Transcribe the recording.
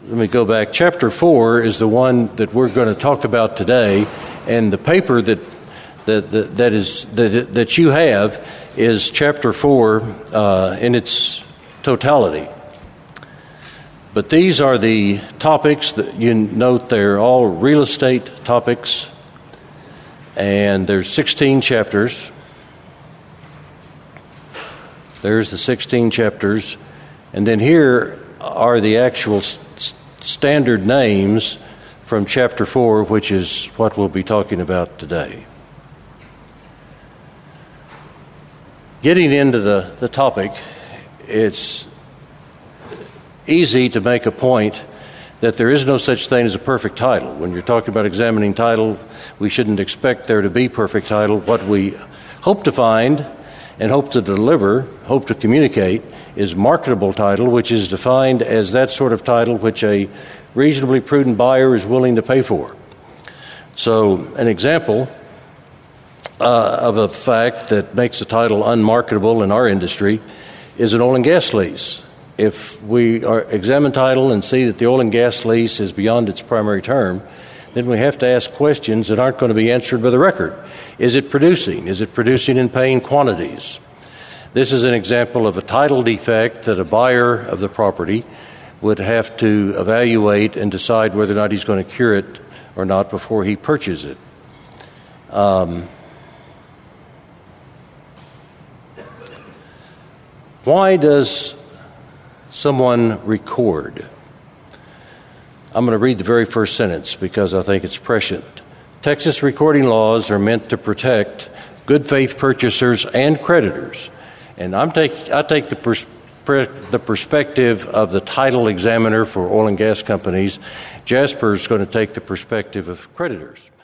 let me go back. Chapter 4 is the one that we're going to talk about today, and the paper that you have is Chapter 4 in its totality. But these are the topics that you note. They're all real estate topics, and there's 16 chapters. There's the 16 chapters, and then here are the actual standard names from Chapter 4, which is what we'll be talking about today. Getting into the topic, it's easy to make a point that there is no such thing as a perfect title. When you're talking about examining title, we shouldn't expect there to be perfect title. What we hope to find and hope to deliver, hope to communicate, is marketable title, which is defined as that sort of title which a reasonably prudent buyer is willing to pay for. So an example of a fact that makes a title unmarketable in our industry is an oil and gas lease. If we examine title and see that the oil and gas lease is beyond its primary term, then we have to ask questions that aren't going to be answered by the record. Is it producing? Is it producing in paying quantities? This is an example of a title defect that a buyer of the property would have to evaluate and decide whether or not he's going to cure it or not before he purchases it. Why does someone record? I'm going to read the very first sentence because I think it's prescient. Texas recording laws are meant to protect good faith purchasers and creditors. And I take the perspective of the title examiner for oil and gas companies. Jasper's going to take the perspective of creditors.